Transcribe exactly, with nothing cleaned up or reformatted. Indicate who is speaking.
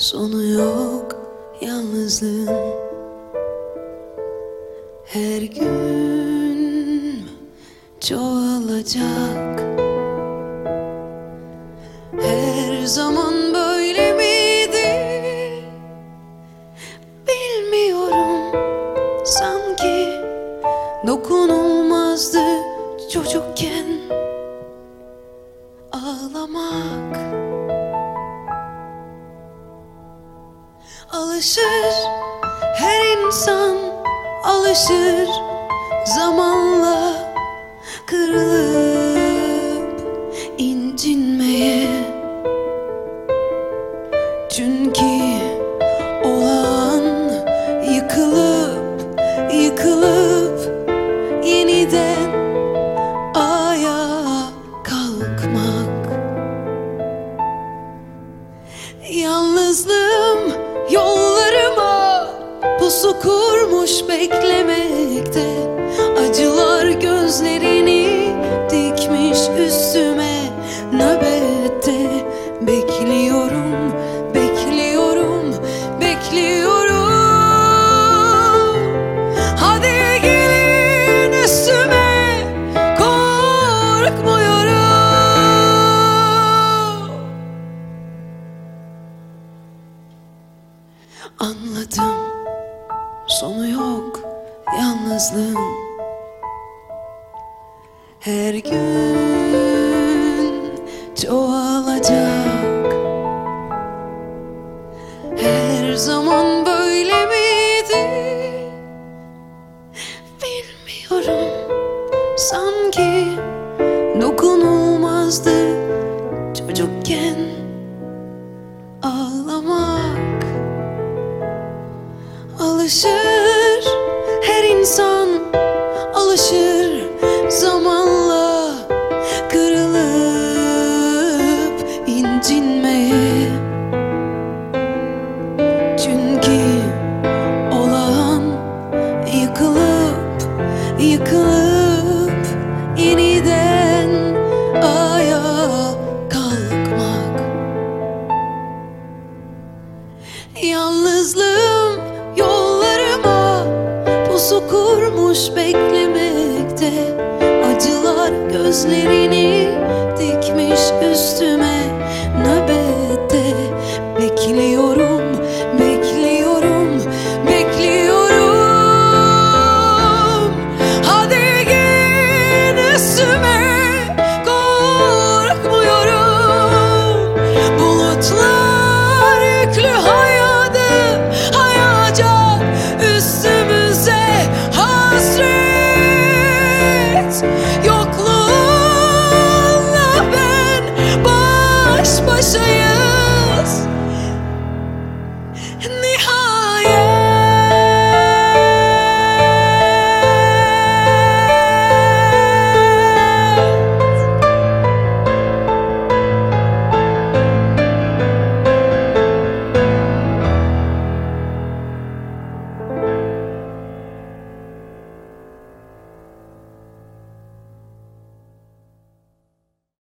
Speaker 1: Sonu yok yalnızlığın. Her gün çoğalacak. Her zaman böyle miydi? Bilmiyorum. Sanki dokunulmazdı çocukken ağlamak. Alışır her insan, alışır zamanla kırılıp incinmeye. Çünkü olan yıkılıp yıkılıp yeniden ayağa kalkmak. Yalnızlığım yollarıma pusu kurmuş beklemekte. Acılar gözlerini dikmiş üstüme nöbette. Bekliyorum, bekliyorum, bekliyorum. Hadi gelin üstüme, korkmuyorum. Anladım, sonu yok yalnızlığın. Her gün çoğalacak. Her zaman böyle miydi? Bilmiyorum. Sanki dokunulmazdı çocukken ağlamak. Alışır her insan, alışır zamanla kırılıp incinmeye. Çünkü olan yıkılıp yıkılıp yeniden ayağa kalkmak. Yalnızlığım yollarıma pusu kurmuş beklemekte. Acılar gözlerini